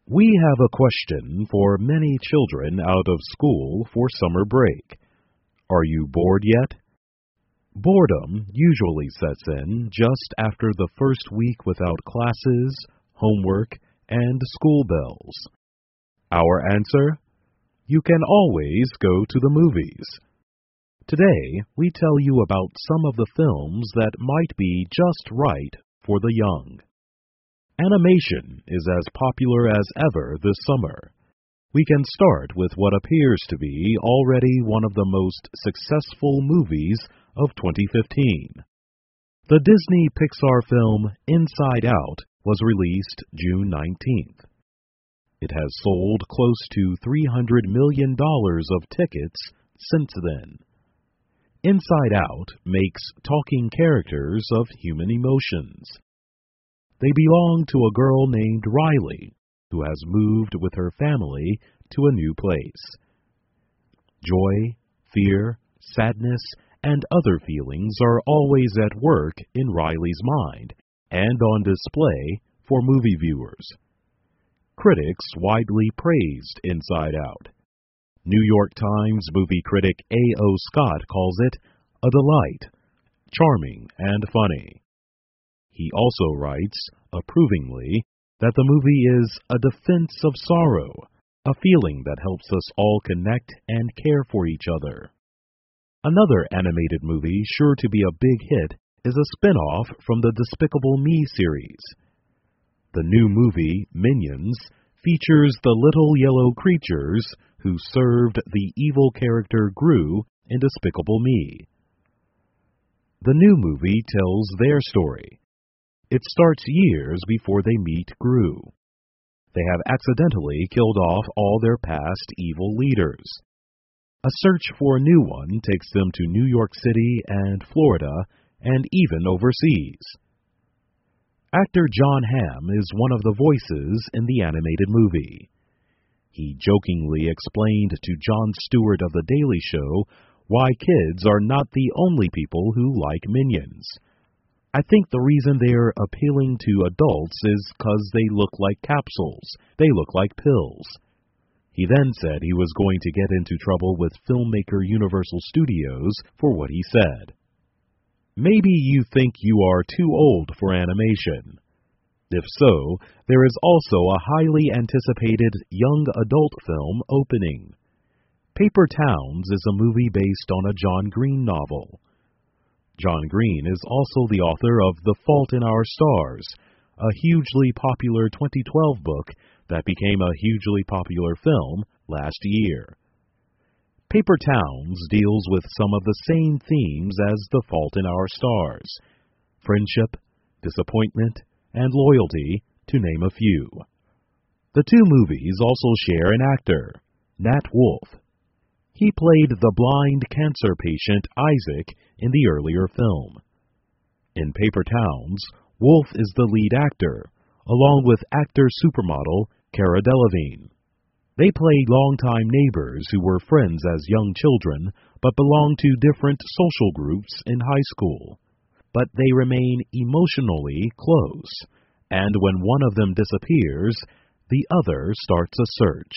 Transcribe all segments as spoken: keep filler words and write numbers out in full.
We have a question for many children out of school for summer break. Are you bored yet? Boredom usually sets in just after the first week without classes, homework, and school bells. Our answer? You can always go to the movies. Today, we tell you about some of the films that might be just right for the young. Animation is as popular as ever this summer. We can start with what appears to be already one of the most successful movies of twenty fifteen. The Disney Pixar film Inside Out was released June nineteenth. It has sold close to three hundred million dollars of tickets since then. Inside Out makes talking characters of human emotions. They belong to a girl named Riley, who has moved with her family to a new place. Joy, fear, sadness, and other feelings are always at work in Riley's mind and on display for movie viewers. Critics widely praised Inside Out. New York Times movie critic A O Scott calls it a delight, charming and funny. He also writes, approvingly, that the movie is a defense of sorrow, a feeling that helps us all connect and care for each other. Another animated movie sure to be a big hit is a spin-off from the Despicable Me series. The new movie, Minions, features the little yellow creatures who served the evil character Gru in Despicable Me. The new movie tells their story. It starts years before they meet Gru. They have accidentally killed off all their past evil leaders. A search for a new one takes them to New York City and Florida, and even overseas. Actor Jon Hamm is one of the voices in the animated movie. He jokingly explained to Jon Stewart of The Daily Show why kids are not the only people who like Minions. I think the reason they're appealing to adults is 'cause they look like capsules. They look like pills. He then said he was going to get into trouble with filmmaker Universal Studios for what he said. Maybe you think you are too old for animation. If so, there is also a highly anticipated young adult film opening. Paper Towns is a movie based on a John Green novel. John Green is also the author of The Fault in Our Stars, a hugely popular twenty twelve book that became a hugely popular film last year. Paper Towns deals with some of the same themes as The Fault in Our Stars: friendship, disappointment, and loyalty, to name a few. The two movies also share an actor, Nat Wolff. He played the blind cancer patient Isaac in the earlier film. In Paper Towns, Wolff is the lead actor, along with actor supermodel Cara Delevingne. They played longtime neighbors who were friends as young children, but belonged to different social groups in high school. But they remain emotionally close, and when one of them disappears, the other starts a search.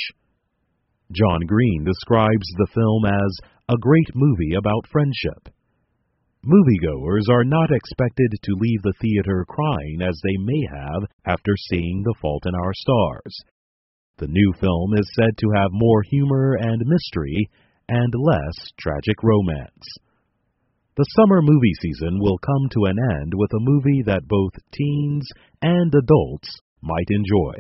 John Green describes the film as a great movie about friendship. Moviegoers are not expected to leave the theater crying as they may have after seeing The Fault in Our Stars. The new film is said to have more humor and mystery and less tragic romance. The summer movie season will come to an end with a movie that both teens and adults might enjoy.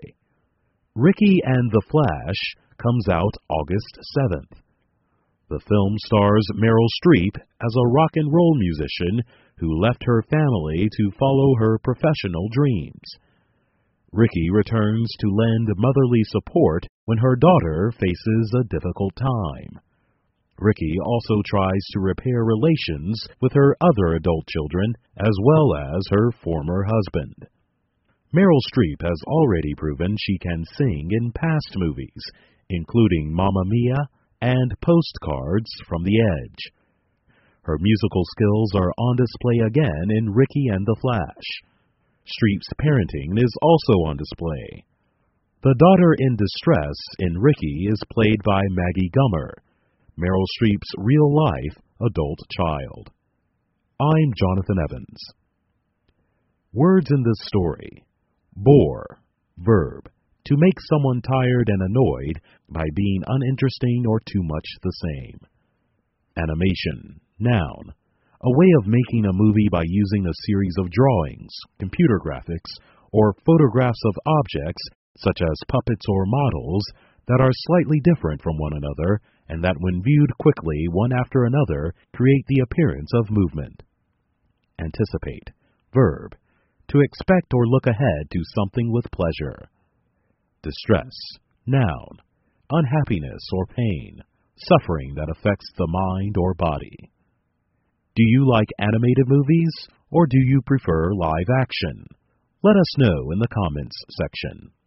Ricky and the Flash comes out August seventh. The film stars Meryl Streep as a rock and roll musician who left her family to follow her professional dreams. Ricky returns to lend motherly support when her daughter faces a difficult time. Ricky also tries to repair relations with her other adult children as well as her former husband. Meryl Streep has already proven she can sing in past movies, including Mamma Mia and Postcards from the Edge. Her musical skills are on display again in Ricky and the Flash. Streep's parenting is also on display. The daughter in distress in Ricky is played by Maggie Gummer, Meryl Streep's real-life adult child. I'm Jonathan Evans. Words in this story. Bore, verb, to make someone tired and annoyed by being uninteresting or too much the same. Animation, noun, a way of making a movie by using a series of drawings, computer graphics, or photographs of objects, such as puppets or models, that are slightly different from one another, and that when viewed quickly one after another, create the appearance of movement. Anticipate, verb, to expect or look ahead to something with pleasure. Distress, noun, unhappiness or pain, suffering that affects the mind or body. Do you like animated movies, or do you prefer live action? Let us know in the comments section.